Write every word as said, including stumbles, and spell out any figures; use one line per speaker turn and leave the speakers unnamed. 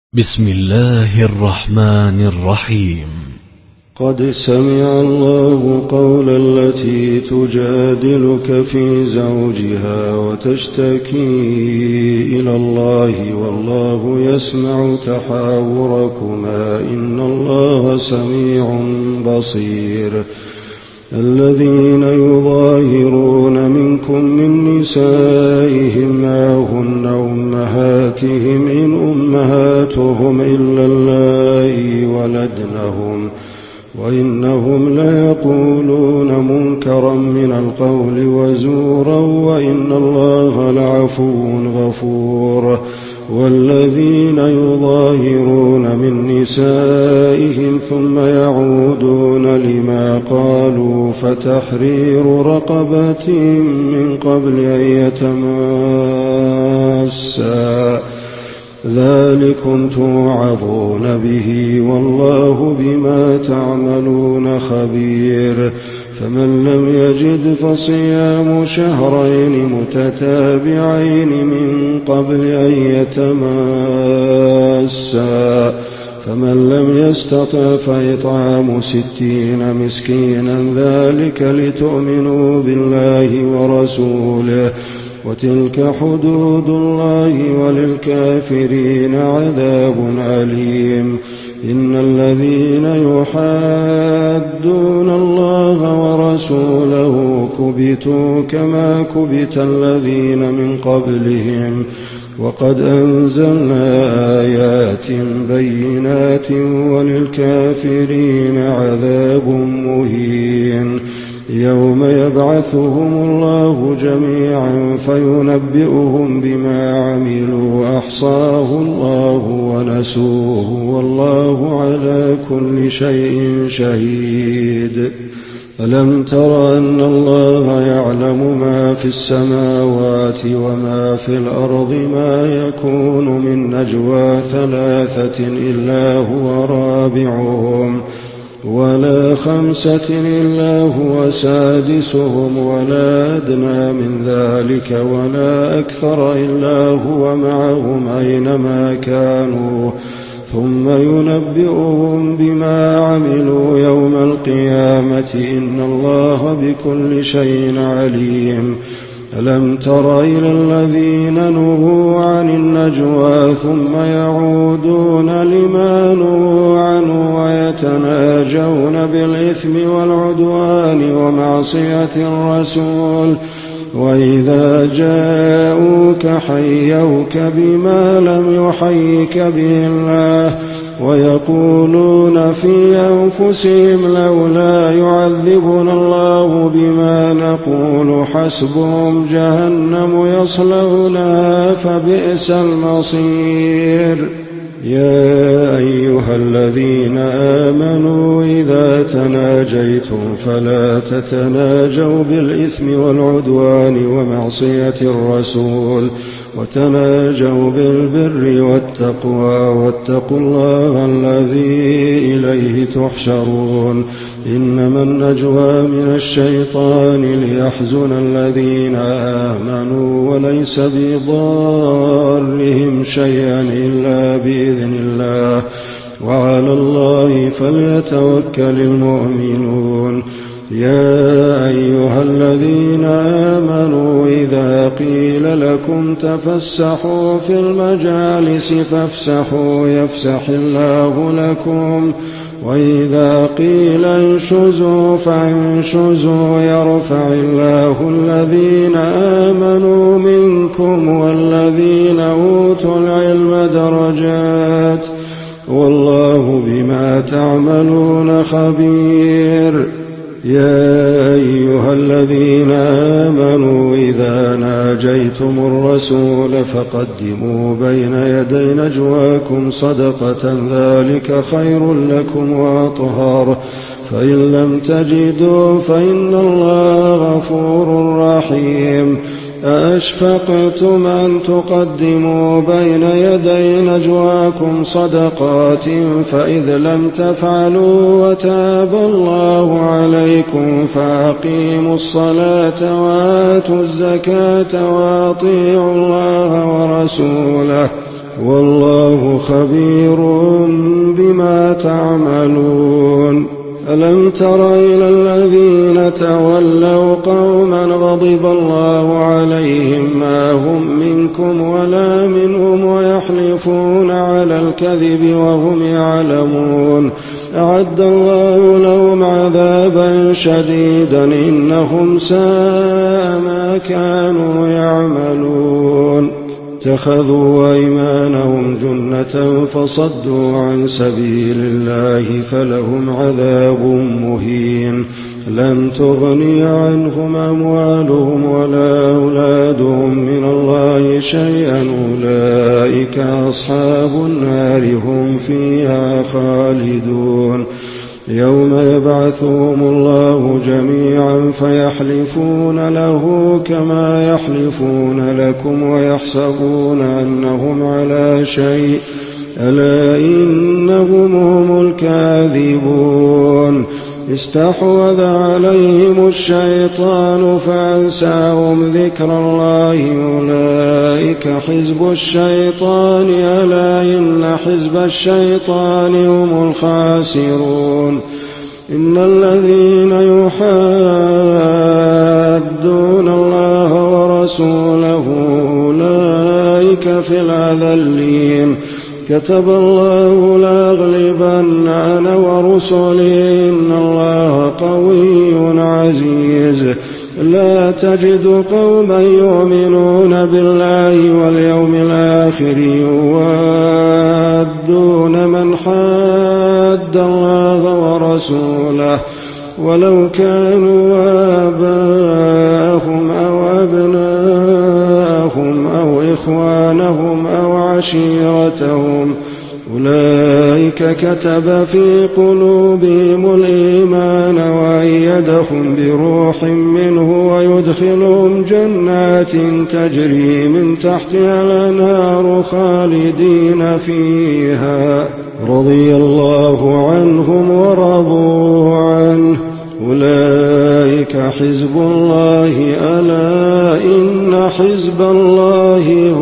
بسم الله الرحمن الرحيم.
قد سمع الله قول التي تجادلك في زوجها وتشتكي إلى الله والله يسمع تحاوركما إن الله سميع بصير. الذين يظاهرون منكم من نسائهم ما هن أمهاتهم إن أمهاتهم إلا اللائي ولدنهم وإنهم ليقولون منكرا من القول وزورا وإن الله لعفو غفور. والذين يظاهرون من نسائهم ثم يعودون لما قالوا فتحرير رقبة من قبل أن يتماسا ذلكم توعظون به والله بما تعملون خبير. فمن لم يجد فصيام شهرين متتابعين من قبل أن يتماسا فمن لم يستطع فإطعام ستين مسكينا ذلك لتؤمنوا بالله ورسوله وتلك حدود الله وللكافرين عذاب أليم. إن الذين يحادون الله ورسوله كبتوا كما كبت الذين من قبلهم وقد أنزلنا آيات بينات وللكافرين عذاب مهين. يوم يبعثهم الله جميعا فينبئهم بما عملوا أحصاه الله ونسوه والله على كل شيء شهيد. ألم تر أن الله يعلم ما في السماوات وما في الأرض ما يكون من نجوى ثلاثة إلا هو رابعهم ولا خمسة إلا هو سادسهم ولا أدنى من ذلك ولا أكثر إلا هو معهم أينما كانوا ثم ينبئهم بما عملوا يوم القيامة إن الله بكل شيء عليم. ألم تر إلى الذين نهوا عن النجوى ثم يعودون لما نهوا عنه ويتناجون بالإثم والعدوان ومعصية الرسول وإذا جاءوك حيوك بما لم يحيك به الله ويقولون في أنفسهم لولا يعذبنا الله بما نقول حسبهم جهنم يصلونها فبئس المصير. يا أيها الذين آمنوا إذا تناجيتم فلا تتناجوا بالإثم والعدوان ومعصية الرسول وتناجوا بالبر والتقوى واتقوا الله الذي إليه تحشرون. إنما النجوى من الشيطان ليحزن الذين آمنوا وليس بضارهم شيئا إلا بإذن الله وعلى الله فليتوكل المؤمنون. يا أيها الذين آمنوا إذا قيل لكم تفسحوا في المجالس فافسحوا يفسح الله لكم وإذا قيل انشزوا فانشزوا يرفع الله الذين آمنوا منكم والذين أوتوا العلم درجات والله بما تعملون خبير. يا أيها الذين آمنوا إذا ناجيتم الرسول فقدموا بين يدي نجواكم صدقة ذلك خير لكم وأطهر فإن لم تجدوا فإن الله غفور رحيم. أأشفقتم أن تقدموا بين يدي نجواكم صدقات فإذ لم تفعلوا وتاب الله عليكم فأقيموا الصلاة وآتوا الزكاة وأطيعوا الله ورسوله والله خبير بما تعملون. ألم تر إلى الذين تولوا قوما غضب الله عليهم ما هم منكم ولا منهم ويحلفون على الكذب وهم يعلمون أعد الله لهم عذابا شديدا إنهم ساء ما كانوا يعملون. اتخذوا أيمانهم جنة فصدوا عن سبيل الله فلهم عذاب مهين. لن تغني عنهم أموالهم ولا أولادهم من الله شيئا أولئك أصحاب النار هم فيها خالدون. يوم يبعثهم الله جميعا فيحلفون له كما يحلفون لكم ويحسبون أنهم على شيء ألا إنهم هم الكاذبون. استحوذ عليهم الشيطان فأنساهم ذكر الله أولئك حزب الشيطان ألا إن حزب الشيطان هم الخاسرون. إن الذين يحادون الله ورسوله أولئك في الأذلين. كتب الله لأغلبن أنا ورسلي إن الله قوي عزيز. لا تجد قوما يؤمنون بالله واليوم الآخر يوادون من حاد الله ورسوله ولو كانوا آباءهم أو أبناءهم أو إخوانهم أو عشيرتهم أولئك كتب في قلوبهم الإيمان وأيدهم بروح منه ويدخلهم جنات تجري من تحتها الأنهار خالدين فيها رضي الله عنهم ورضوا عنه أولئك حزب الله ألا إن حزب الله